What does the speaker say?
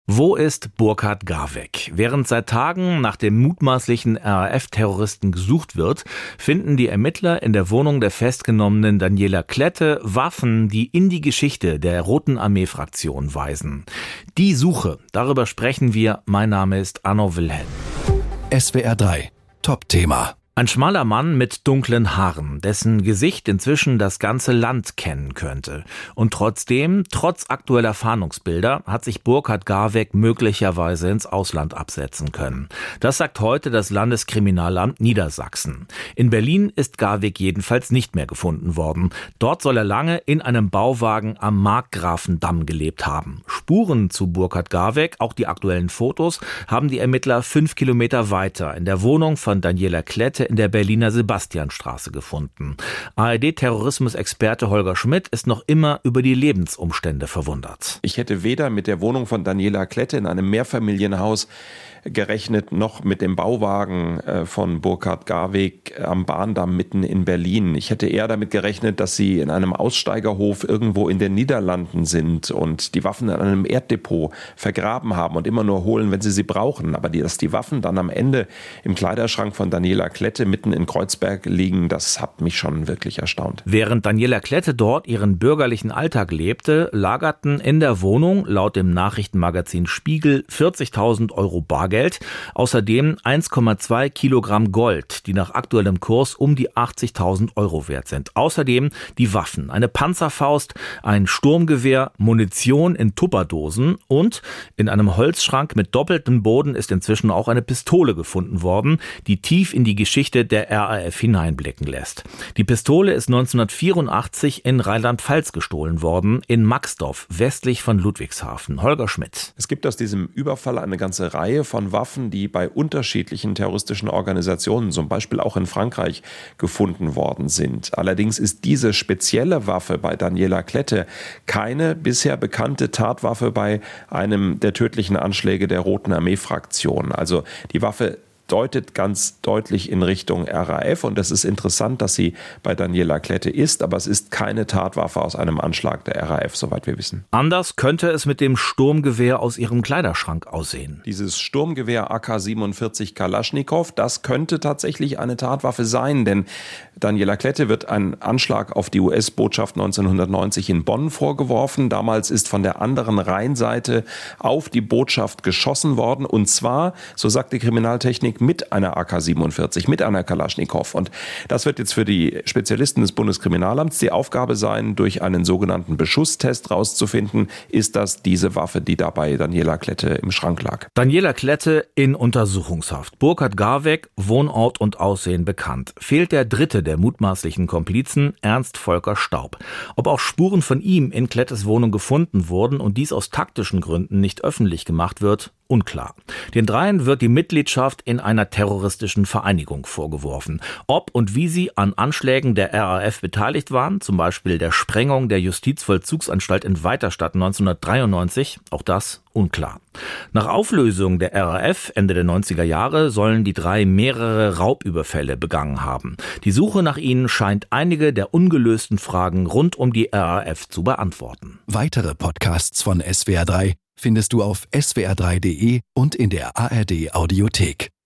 Wo ist Burkhard Garweg? Während seit Tagen nach dem mutmaßlichen RAF-Terroristen gesucht wird, finden die Ermittler in der Wohnung der festgenommenen Daniela Klette Waffen, die in die Geschichte der Roten Armee-Fraktion weisen. Die Suche, darüber sprechen wir. Mein Name ist Arno Wilhelm. SWR 3, Top-Thema. Ein schmaler Mann mit dunklen Haaren, dessen Gesicht inzwischen das ganze Land kennen könnte. Und trotzdem, trotz aktueller Fahndungsbilder, hat sich Burkhard Garweg möglicherweise ins Ausland absetzen können. Das sagt heute das Landeskriminalamt Niedersachsen. In Berlin ist Garweg jedenfalls nicht mehr gefunden worden. Dort soll er lange in einem Bauwagen am Markgrafendamm gelebt haben. Spuren zu Burkhard Garweg, auch die aktuellen Fotos, haben die Ermittler 5 Kilometer weiter in der Wohnung von Daniela Klette in der Berliner Sebastianstraße gefunden. ARD-Terrorismusexperte Holger Schmidt ist noch immer über die Lebensumstände verwundert. Ich hätte weder mit der Wohnung von Daniela Klette in einem Mehrfamilienhaus gerechnet, noch mit dem Bauwagen von Burkhard Garweg am Bahndamm mitten in Berlin. Ich hätte eher damit gerechnet, dass sie in einem Aussteigerhof irgendwo in den Niederlanden sind und die Waffen in einem Erddepot vergraben haben und immer nur holen, wenn sie brauchen. Aber dass die Waffen dann am Ende im Kleiderschrank von Daniela Klette mitten in Kreuzberg liegen, das hat mich schon wirklich erstaunt. Während Daniela Klette dort ihren bürgerlichen Alltag lebte, lagerten in der Wohnung laut dem Nachrichtenmagazin Spiegel 40.000 Euro Bargeld, außerdem 1,2 Kilogramm Gold, die nach aktuellem Kurs um die 80.000 Euro wert sind. Außerdem die Waffen, eine Panzerfaust, ein Sturmgewehr, Munition in Tupperdosen und in einem Holzschrank mit doppeltem Boden ist inzwischen auch eine Pistole gefunden worden, die tief in die Geschichte der RAF hineinblicken lässt. Die Pistole ist 1984 in Rheinland-Pfalz gestohlen worden, in Maxdorf, westlich von Ludwigshafen. Holger Schmidt. Es gibt aus diesem Überfall eine ganze Reihe von Waffen, die bei unterschiedlichen terroristischen Organisationen, zum Beispiel auch in Frankreich, gefunden worden sind. Allerdings ist diese spezielle Waffe bei Daniela Klette keine bisher bekannte Tatwaffe bei einem der tödlichen Anschläge der Roten Armee-Fraktion. Also die Waffe deutet ganz deutlich in Richtung RAF und es ist interessant, dass sie bei Daniela Klette ist, aber es ist keine Tatwaffe aus einem Anschlag der RAF, soweit wir wissen. Anders könnte es mit dem Sturmgewehr aus ihrem Kleiderschrank aussehen. Dieses Sturmgewehr AK-47 Kalaschnikow, das könnte tatsächlich eine Tatwaffe sein, denn Daniela Klette wird ein Anschlag auf die US-Botschaft 1990 in Bonn vorgeworfen. Damals ist von der anderen Rheinseite auf die Botschaft geschossen worden und zwar, so sagt die Kriminaltechnik, mit einer AK-47, mit einer Kalaschnikow. Und das wird jetzt für die Spezialisten des Bundeskriminalamts die Aufgabe sein, durch einen sogenannten Beschusstest rauszufinden, ist das diese Waffe, die da bei Daniela Klette im Schrank lag. Daniela Klette in Untersuchungshaft. Burkhard Garweg, Wohnort und Aussehen bekannt. Fehlt der dritte der mutmaßlichen Komplizen, Ernst Volker Staub. Ob auch Spuren von ihm in Klettes Wohnung gefunden wurden und dies aus taktischen Gründen nicht öffentlich gemacht wird, unklar. Den dreien wird die Mitgliedschaft in einer terroristischen Vereinigung vorgeworfen. Ob und wie sie an Anschlägen der RAF beteiligt waren, zum Beispiel der Sprengung der Justizvollzugsanstalt in Weiterstadt 1993, auch das unklar. Nach Auflösung der RAF Ende der 90er Jahre sollen die drei mehrere Raubüberfälle begangen haben. Die Suche nach ihnen scheint einige der ungelösten Fragen rund um die RAF zu beantworten. Weitere Podcasts von SWR 3 findest du auf swr3.de und in der ARD Audiothek.